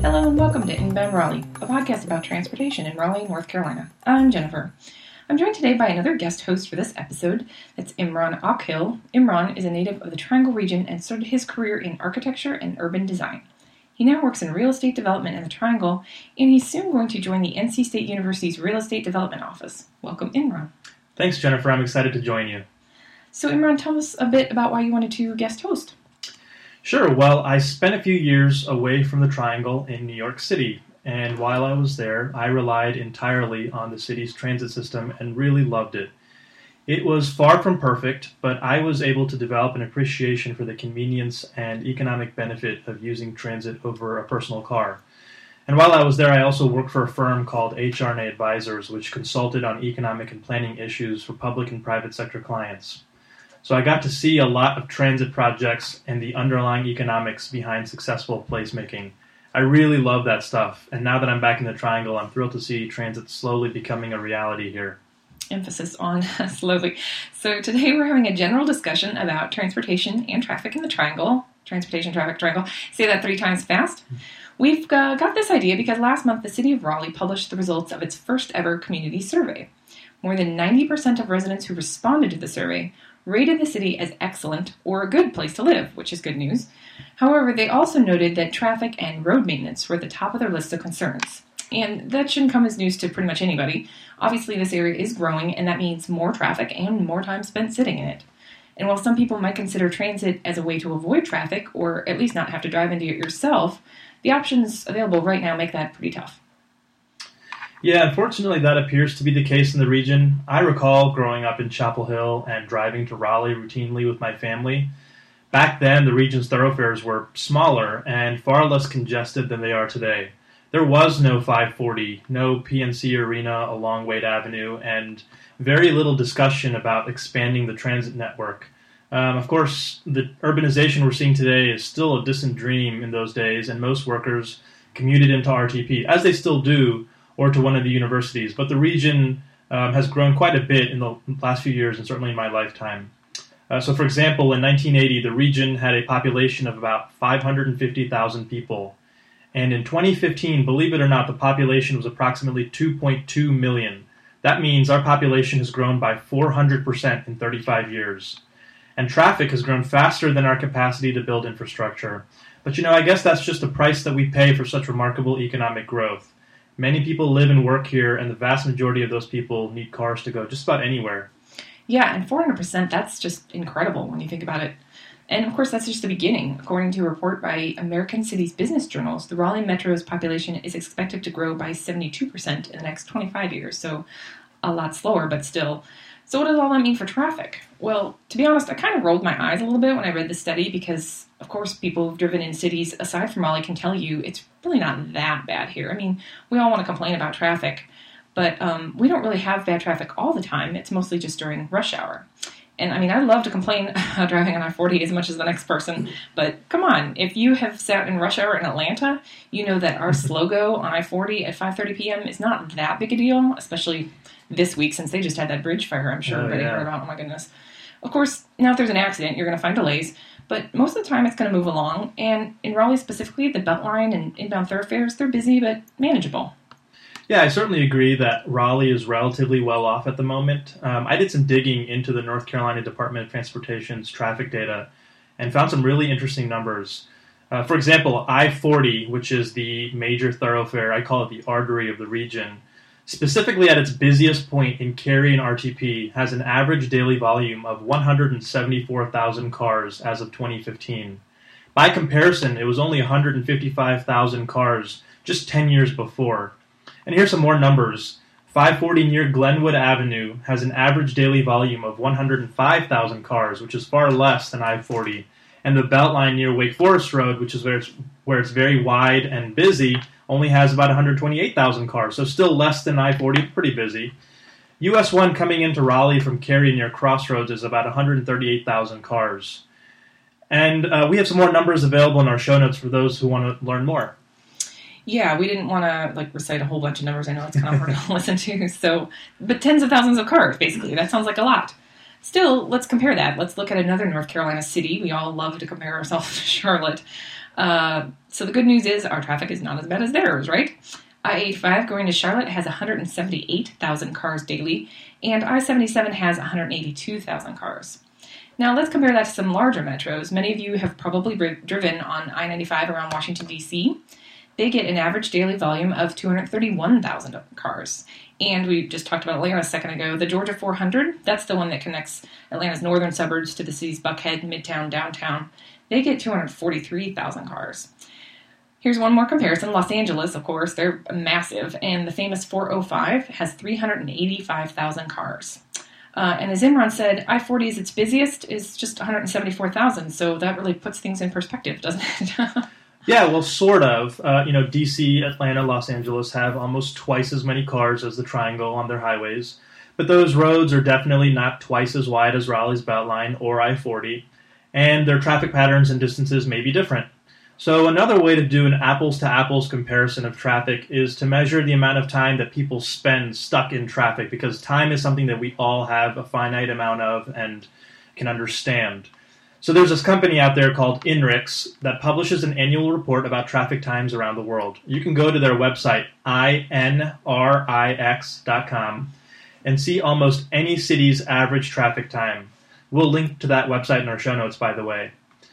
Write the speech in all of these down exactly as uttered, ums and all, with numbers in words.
Hello and welcome to Inbound Raleigh, a podcast about transportation in Raleigh, North Carolina. I'm Jennifer. I'm joined today by another guest host for this episode. That's Imran Akhil. Imran is a native of the Triangle region and started his career in architecture and urban design. He now works in real estate development in the Triangle, and he's soon going to join the N C State University's Real Estate Development Office. Welcome, Imran. Thanks, Jennifer. I'm excited to join you. So, Imran, tell us a bit about why you wanted to guest host. Sure. Well, I spent a few years away from the Triangle in New York City, and while I was there, I relied entirely on the city's transit system and really loved it. It was far from perfect, but I was able to develop an appreciation for the convenience and economic benefit of using transit over a personal car. And while I was there, I also worked for a firm called H R and A Advisors, which consulted on economic and planning issues for public and private sector clients. So I got to see a lot of transit projects and the underlying economics behind successful placemaking. I really love that stuff, and now that I'm back in the Triangle, I'm thrilled to see transit slowly becoming a reality here. Emphasis on slowly. So today we're having a general discussion about transportation and traffic in the Triangle. Transportation, traffic, Triangle. Say that three times fast. We've uh, got this idea because last month the City of Raleigh published the results of its first ever community survey. More than ninety percent of residents who responded to the survey rated the city as excellent or a good place to live, which is good news. However, they also noted that traffic and road maintenance were at the top of their list of concerns. And that shouldn't come as news to pretty much anybody. Obviously, this area is growing, and that means more traffic and more time spent sitting in it. And while some people might consider transit as a way to avoid traffic, or at least not have to drive into it yourself, the options available right now make that pretty tough. Yeah, unfortunately, that appears to be the case in the region. I recall growing up in Chapel Hill and driving to Raleigh routinely with my family. Back then, the region's thoroughfares were smaller and far less congested than they are today. There was no five forty, no P N C Arena along Wade Avenue, and very little discussion about expanding the transit network. Um, of course, the urbanization we're seeing today is still a distant dream in those days, and most workers commuted into R T P, as they still do, or to one of the universities. But the region um, has grown quite a bit in the last few years, and certainly in my lifetime. Uh, so, for example, in nineteen eighty, the region had a population of about five hundred fifty thousand people. And in twenty fifteen, believe it or not, the population was approximately two point two million. That means our population has grown by four hundred percent in thirty-five years. And traffic has grown faster than our capacity to build infrastructure. But, you know, I guess that's just the price that we pay for such remarkable economic growth. Many people live and work here, and the vast majority of those people need cars to go just about anywhere. Yeah, and four hundred percent, that's just incredible when you think about it. And of course, that's just the beginning. According to a report by American Cities Business Journals, the Raleigh Metro's population is expected to grow by seventy-two percent in the next twenty-five years, so a lot slower, but still. So what does all that mean for traffic? Well, to be honest, I kind of rolled my eyes a little bit when I read the study because, of course, people who've driven in cities aside from Raleigh can tell you it's really not that bad here. I mean, we all want to complain about traffic, but um, we don't really have bad traffic all the time. It's mostly just during rush hour. And, I mean, I love to complain about driving on I forty as much as the next person, but come on, if you have sat in rush hour in Atlanta, you know that our slow-go on I forty at five thirty p.m. is not that big a deal, especially this week since they just had that bridge fire I'm sure oh, everybody yeah. heard about. Oh, my goodness. Of course, now if there's an accident, you're going to find delays, but most of the time it's going to move along, and in Raleigh specifically, the Beltline and inbound thoroughfares, they're busy but manageable. Yeah, I certainly agree that Raleigh is relatively well off at the moment. Um, I did some digging into the North Carolina Department of Transportation's traffic data and found some really interesting numbers. Uh, for example, I forty, which is the major thoroughfare, I call it the artery of the region, specifically at its busiest point in Cary and R T P, has an average daily volume of one hundred seventy-four thousand cars as of twenty fifteen. By comparison, it was only one hundred fifty-five thousand cars just ten years before. And here's some more numbers. five forty near Glenwood Avenue has an average daily volume of one hundred five thousand cars, which is far less than I forty. And the Beltline near Wake Forest Road, which is where it's, where it's very wide and busy, only has about one hundred twenty-eight thousand cars, so still less than I forty, pretty busy. U S one coming into Raleigh from Cary near Crossroads is about one hundred thirty-eight thousand cars. And uh, we have some more numbers available in our show notes for those who want to learn more. Yeah, we didn't want to like recite a whole bunch of numbers. I know it's kind of hard to listen to. So, but tens of thousands of cars, basically. That sounds like a lot. Still, let's compare that. Let's look at another North Carolina city. We all love to compare ourselves to Charlotte. Uh, So the good news is our traffic is not as bad as theirs, right? I eighty-five going to Charlotte has one hundred seventy-eight thousand cars daily, and I seventy-seven has one hundred eighty-two thousand cars. Now let's compare that to some larger metros. Many of you have probably driven on I ninety-five around Washington, D C. They get an average daily volume of two hundred thirty-one thousand cars. And we just talked about Atlanta a second ago. The Georgia four hundred, that's the one that connects Atlanta's northern suburbs to the city's Buckhead, Midtown, downtown. They get two hundred forty-three thousand cars. Here's one more comparison. Los Angeles, of course, they're massive. And the famous four oh five has three hundred eighty-five thousand cars. Uh, and as Imran said, I forty is its busiest, is just one hundred seventy-four thousand. So that really puts things in perspective, doesn't it? Yeah, well, sort of. Uh, you know, D C, Atlanta, Los Angeles have almost twice as many cars as the Triangle on their highways. But those roads are definitely not twice as wide as Raleigh's Beltline or I forty. And their traffic patterns and distances may be different. So another way to do an apples-to-apples comparison of traffic is to measure the amount of time that people spend stuck in traffic, because time is something that we all have a finite amount of and can understand. So there's this company out there called INRIX that publishes an annual report about traffic times around the world. You can go to their website, I N R I X dot com, and see almost any city's average traffic time. We'll link to that website in our show notes, by the way.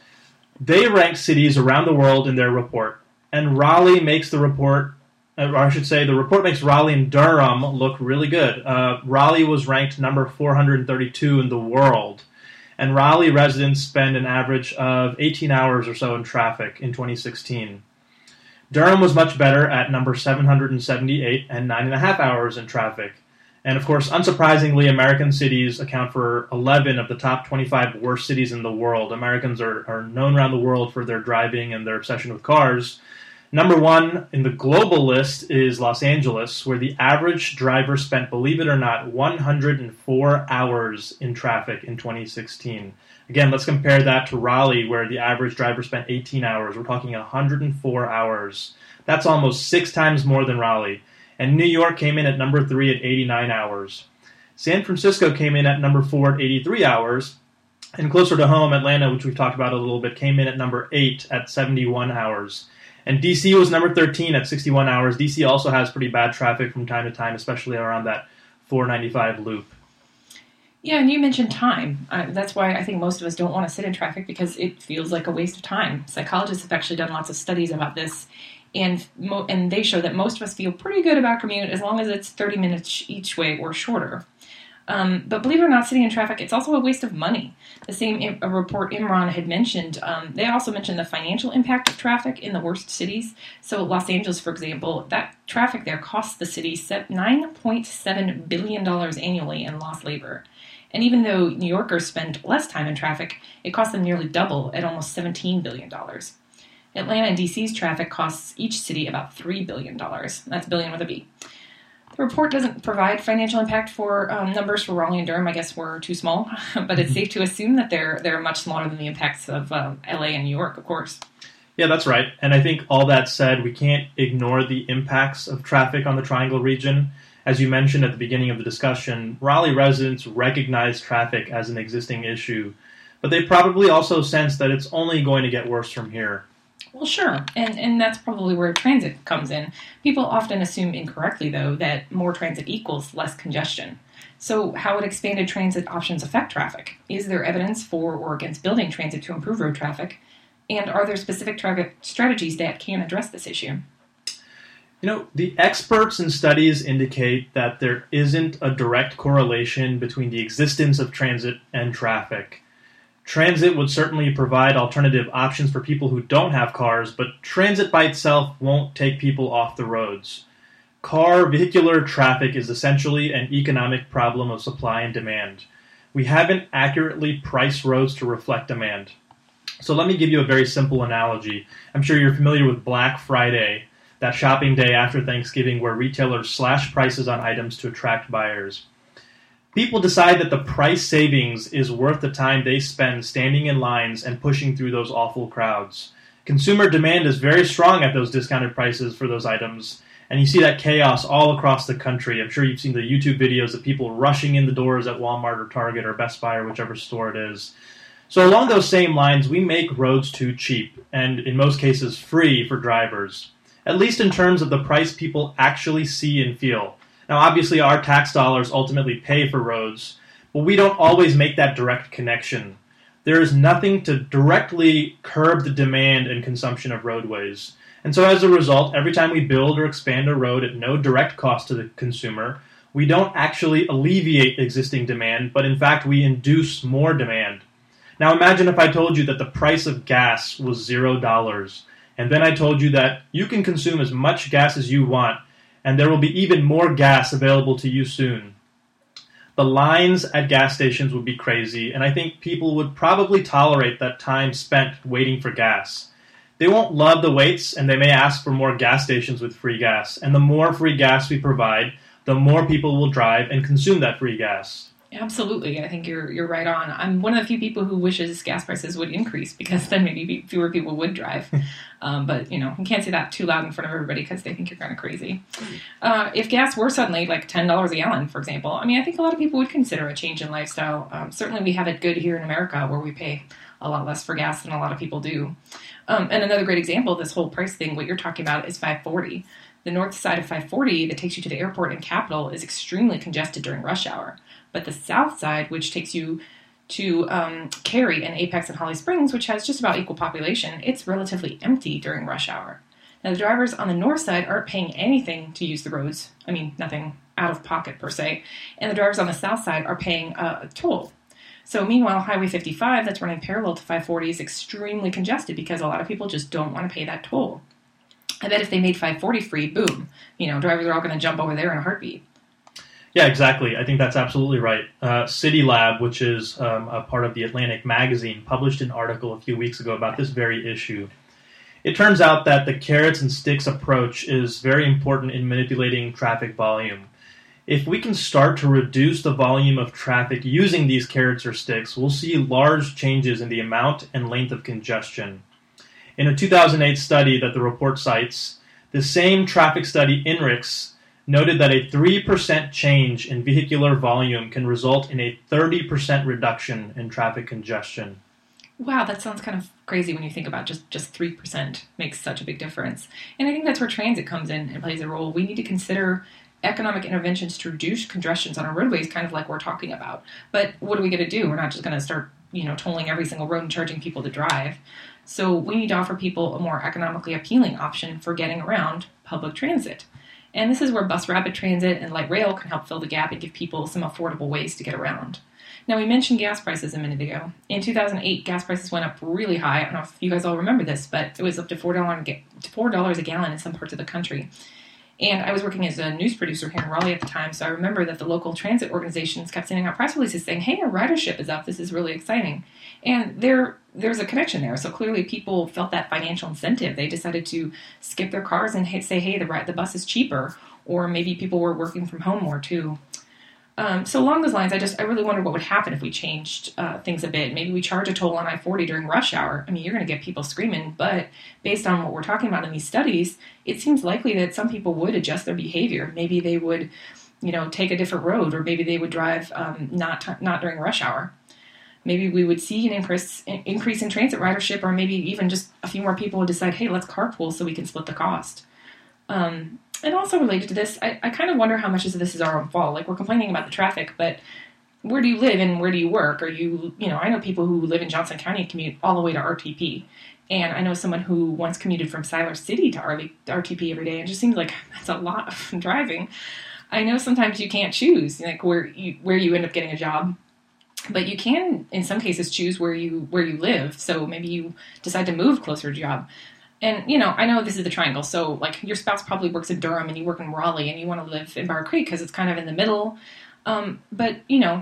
They rank cities around the world in their report, and Raleigh makes the report, or I should say the report makes Raleigh and Durham look really good. Uh, Raleigh was ranked number four hundred thirty-two in the world, and Raleigh residents spend an average of eighteen hours or so in traffic in twenty sixteen. Durham was much better at number seven hundred seventy-eight and nine and a half hours in traffic. And of course, unsurprisingly, American cities account for eleven of the top twenty-five worst cities in the world. Americans are, are known around the world for their driving and their obsession with cars. Number one in the global list is Los Angeles, where the average driver spent, believe it or not, one hundred four hours in traffic in twenty sixteen. Again, let's compare that to Raleigh, where the average driver spent eighteen hours. We're talking one hundred four hours. That's almost six times more than Raleigh. And New York came in at number three at eighty-nine hours. San Francisco came in at number four at eighty-three hours. And closer to home, Atlanta, which we've talked about a little bit, came in at number eight at seventy-one hours. And D C was number thirteen at sixty-one hours. D C also has pretty bad traffic from time to time, especially around that four ninety-five loop. Yeah, and you mentioned time. Uh, that's why I think most of us don't want to sit in traffic, because it feels like a waste of time. Psychologists have actually done lots of studies about this. And mo- and they show that most of us feel pretty good about commute as long as it's thirty minutes each way or shorter. Um, but believe it or not, sitting in traffic, it's also a waste of money. The same im- a report Imran had mentioned, um, they also mentioned the financial impact of traffic in the worst cities. So Los Angeles, for example, that traffic there costs the city nine point seven billion dollars annually in lost labor. And even though New Yorkers spend less time in traffic, it costs them nearly double at almost seventeen billion dollars. Atlanta and D C's traffic costs each city about three billion dollars. That's billion with a B. The report doesn't provide financial impact for um, numbers for Raleigh and Durham. I guess were too small, but it's safe to assume that they're they're much smaller than the impacts of um, L A and New York, of course. Yeah, that's right. And I think all that said, we can't ignore the impacts of traffic on the Triangle region. As you mentioned at the beginning of the discussion, Raleigh residents recognize traffic as an existing issue, but they probably also sense that it's only going to get worse from here. Well, sure, and and that's probably where transit comes in. People often assume incorrectly, though, that more transit equals less congestion. So how would expanded transit options affect traffic? Is there evidence for or against building transit to improve road traffic? And are there specific tra- strategies that can address this issue? You know, the experts and studies indicate that there isn't a direct correlation between the existence of transit and traffic. Transit would certainly provide alternative options for people who don't have cars, but transit by itself won't take people off the roads. Car vehicular traffic is essentially an economic problem of supply and demand. We haven't accurately priced roads to reflect demand. So let me give you a very simple analogy. I'm sure you're familiar with Black Friday, that shopping day after Thanksgiving where retailers slash prices on items to attract buyers. People decide that the price savings is worth the time they spend standing in lines and pushing through those awful crowds. Consumer demand is very strong at those discounted prices for those items, and you see that chaos all across the country. I'm sure you've seen the YouTube videos of people rushing in the doors at Walmart or Target or Best Buy or whichever store it is. So along those same lines, we make roads too cheap, and in most cases free for drivers, at least in terms of the price people actually see and feel. Now obviously our tax dollars ultimately pay for roads, but we don't always make that direct connection. There is nothing to directly curb the demand and consumption of roadways. And so as a result, every time we build or expand a road at no direct cost to the consumer, we don't actually alleviate existing demand, but in fact we induce more demand. Now imagine if I told you that the price of gas was zero dollars, and then I told you that you can consume as much gas as you want, and there will be even more gas available to you soon. The lines at gas stations would be crazy, and I think people would probably tolerate that time spent waiting for gas. They won't love the waits, and they may ask for more gas stations with free gas. And the more free gas we provide, the more people will drive and consume that free gas. Absolutely. I think you're you're right on. I'm one of the few people who wishes gas prices would increase because then maybe fewer people would drive. um, but, you know, you can't say that too loud in front of everybody because they think you're kind of crazy. Uh, if gas were suddenly like ten dollars a gallon, for example, I mean, I think a lot of people would consider a change in lifestyle. Um, certainly we have it good here in America where we pay a lot less for gas than a lot of people do. Um, and another great example of this whole price thing, what you're talking about, is five forty. The north side of five forty that takes you to the airport and Capitol is extremely congested during rush hour. But the south side, which takes you to um, Cary and Apex and Holly Springs, which has just about equal population, it's relatively empty during rush hour. Now, the drivers on the north side aren't paying anything to use the roads. I mean, nothing out of pocket per se. And the drivers on the south side are paying uh, a toll. So meanwhile, Highway fifty-five, that's running parallel to five forty, is extremely congested because a lot of people just don't want to pay that toll. I bet if they made five forty free, boom, you know, drivers are all going to jump over there in a heartbeat. Yeah, exactly. I think that's absolutely right. Uh, City Lab, which is um, a part of the Atlantic magazine, published an article a few weeks ago about this very issue. It turns out that the carrots and sticks approach is very important in manipulating traffic volume. If we can start to reduce the volume of traffic using these carrots or sticks, we'll see large changes in the amount and length of congestion. In a two thousand eight study that the report cites, the same traffic study, INRIX, noted that a three percent change in vehicular volume can result in a thirty percent reduction in traffic congestion. Wow, that sounds kind of crazy when you think about just, just three percent makes such a big difference. And I think that's where transit comes in and plays a role. We need to consider economic interventions to reduce congestions on our roadways, kind of like we're talking about. But what are we going to do? We're not just going to start, you know, tolling every single road and charging people to drive. So we need to offer people a more economically appealing option for getting around public transit. And this is where bus rapid transit and light rail can help fill the gap and give people some affordable ways to get around. Now, we mentioned gas prices a minute ago. In two thousand eight, gas prices went up really high. I don't know if you guys all remember this, but it was up to four dollars a gallon in some parts of the country. And I was working as a news producer here in Raleigh at the time, so I remember that the local transit organizations kept sending out press releases saying, hey, our ridership is up. This is really exciting. And there, there's a connection there. So clearly people felt that financial incentive. They decided to skip their cars and say, hey, the, the bus is cheaper. Or maybe people were working from home more too. Um, so along those lines, I just I really wondered what would happen if we changed uh, things a bit. Maybe we charge a toll on I forty during rush hour. I mean, you're going to get people screaming, but based on what we're talking about in these studies, it seems likely that some people would adjust their behavior. Maybe they would, you know, take a different road, or maybe they would drive um, not not during rush hour. Maybe we would see an increase increase in transit ridership, or maybe even just a few more people would decide, hey, let's carpool so we can split the cost. Um, And also related to this, I, I kind of wonder how much of this is our own fault. Like, we're complaining about the traffic, but where do you live and where do you work? Are you, you know, I know people who live in Johnson County and commute all the way to R T P. And I know someone who once commuted from Siler City to R T P every day. It just seems like that's a lot of driving. I know sometimes you can't choose, like, where you, where you end up getting a job. But you can, in some cases, choose where you where you live. So maybe you decide to move closer to your job. And, you know, I know this is the triangle, so, like, your spouse probably works in Durham and you work in Raleigh and you want to live in Bar Creek because it's kind of in the middle. Um, but, you know,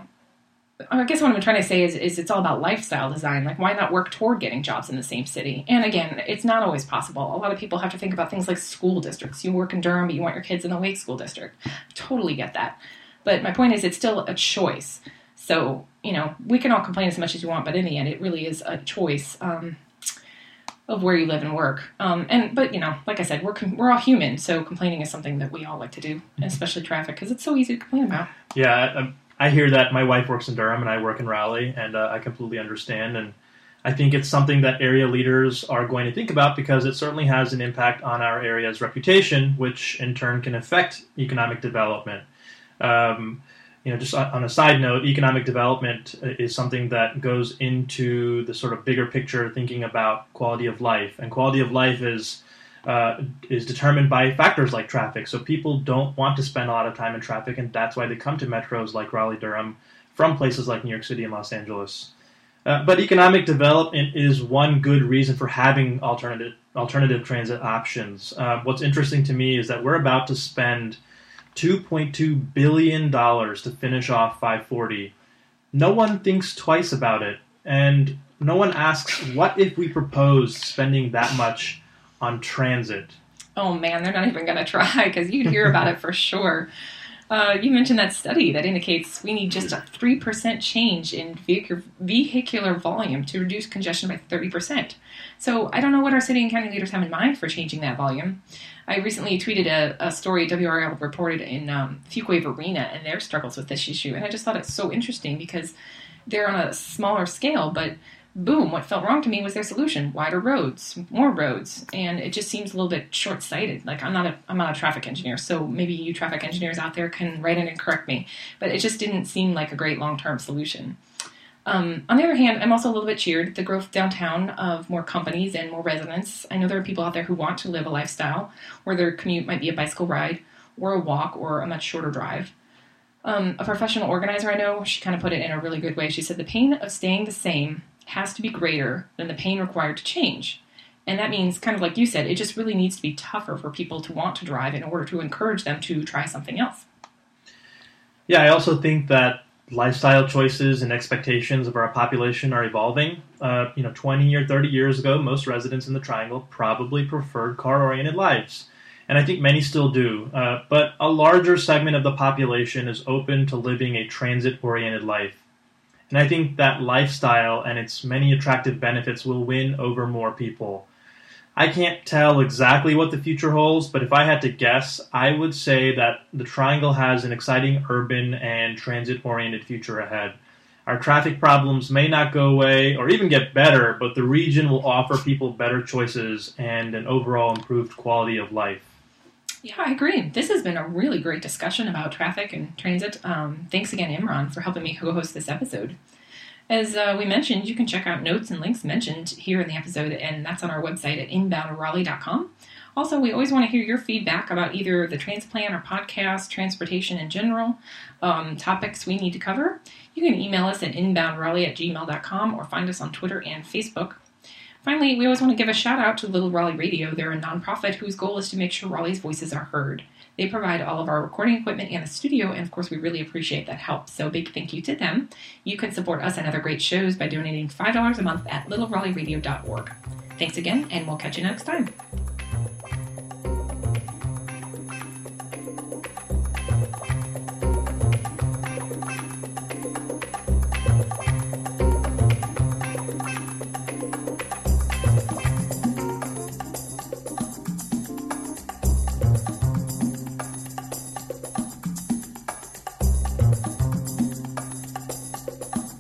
I guess what I'm trying to say is, is it's all about lifestyle design. Like, why not work toward getting jobs in the same city? And, again, it's not always possible. A lot of people have to think about things like school districts. You work in Durham, but you want your kids in the Wake School District. I totally get that. But my point is, it's still a choice. So, you know, we can all complain as much as you want, but in the end, it really is a choice. Um of where you live and work. Um, and But, you know, like I said, we're com- we're all human, so complaining is something that we all like to do, especially traffic, because it's so easy to complain about. Yeah, I, I hear that. My wife works in Durham and I work in Raleigh, and uh, I completely understand. And I think it's something that area leaders are going to think about because it certainly has an impact on our area's reputation, which in turn can affect economic development. Um, you know, just on a side note, economic development is something that goes into the sort of bigger picture, thinking about quality of life, and quality of life is uh, is determined by factors like traffic. So people don't want to spend a lot of time in traffic, and that's why they come to metros like Raleigh-Durham from places like New York City and Los Angeles. Uh, but economic development is one good reason for having alternative alternative transit options. Uh, what's interesting to me is that we're about to spend two point two billion dollars to finish off five forty. No one thinks twice about it, and no one asks, what if we proposed spending that much on transit? Oh man, they're not even going to try, because you'd hear about it for sure. Uh, you mentioned that study that indicates we need just a three percent change in vehicular, vehicular volume to reduce congestion by thirty percent. So I don't know what our city and county leaders have in mind for changing that volume. I recently tweeted a, a story W R L reported in um, Fuquay Arena and their struggles with this issue. And I just thought it's so interesting because they're on a smaller scale, but boom, what felt wrong to me was their solution: wider roads, more roads, and it just seems a little bit short-sighted. Like I'm not a I'm not a traffic engineer, so maybe you traffic engineers out there can write in and correct me, but it just didn't seem like a great long-term solution. Um, on the other hand, I'm also a little bit cheered at the growth downtown of more companies and more residents. I know there are people out there who want to live a lifestyle where their commute might be a bicycle ride or a walk or a much shorter drive. Um, a professional organizer I know, she kind of put it in a really good way. She said the pain of staying the same has to be greater than the pain required to change. And that means, kind of like you said, it just really needs to be tougher for people to want to drive in order to encourage them to try something else. Yeah, I also think that lifestyle choices and expectations of our population are evolving. Uh, you know, twenty or thirty years ago, most residents in the Triangle probably preferred car-oriented lives. And I think many still do. Uh, but a larger segment of the population is open to living a transit-oriented life. And I think that lifestyle and its many attractive benefits will win over more people. I can't tell exactly what the future holds, but if I had to guess, I would say that the Triangle has an exciting urban and transit-oriented future ahead. Our traffic problems may not go away or even get better, but the region will offer people better choices and an overall improved quality of life. Yeah, I agree. This has been a really great discussion about traffic and transit. Um, thanks again, Imran, for helping me co-host this episode. As uh, we mentioned, you can check out notes and links mentioned here in the episode, and that's on our website at inbound raleigh dot com. Also, we always want to hear your feedback about either the Transit Plan or podcast, transportation in general, um, topics we need to cover. You can email us at inbound raleigh at gmail dot com or find us on Twitter and Facebook. Finally, we always want to give a shout out to Little Raleigh Radio. They're a nonprofit whose goal is to make sure Raleigh's voices are heard. They provide all of our recording equipment and the studio, and of course we really appreciate that help. So big thank you to them. You can support us and other great shows by donating five dollars a month at little raleigh radio dot org. Thanks again, and we'll catch you next time.